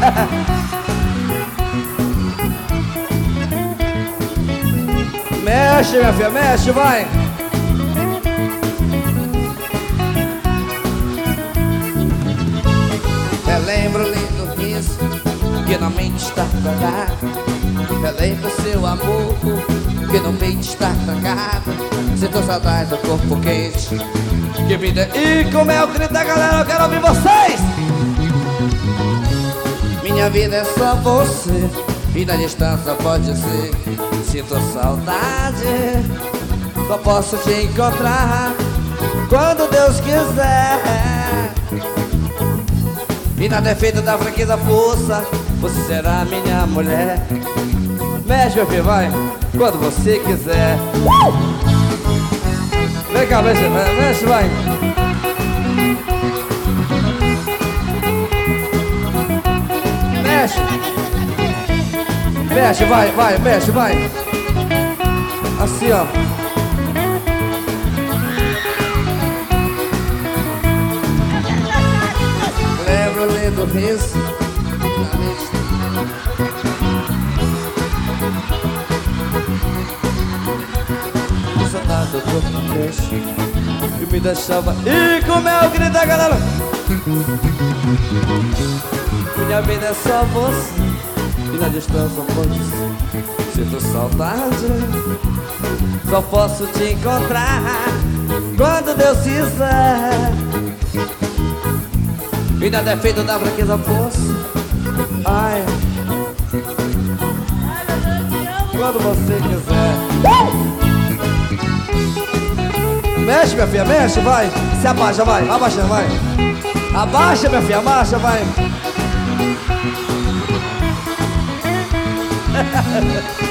Mexe, minha filha, mexe, vai. Relembro lindo riso que na mente está trancado. Relembro seu amor que no peito está trancado. Sinto saudade do corpo quente que me dê. E como é o grito da galera, eu quero ouvir vocês. Minha vida é só você e na distância pode ser. Sinto saudade, só posso te encontrar quando Deus quiser. E na defeito da fraqueza, força, você será minha mulher. Mexe, meu filho, vai, quando você quiser. Vem cá, mexe, mexe, vai. Mexe. Mexe, vai, vai, mexe, vai. Assim, ó. Lembro lindo riso. Saudade do corpo quente que me deixava. E como é o grito da galera. Minha vida é só você e na distância pode ser. Sinto saudade, só posso te encontrar quando Deus quiser. E na defeito da fraqueza, força. Ai, quando você quiser. Mexe, minha filha, mexe, vai. Se abaixa, vai, abaixa, vai. Abaixa, minha filha, abaixa, vai.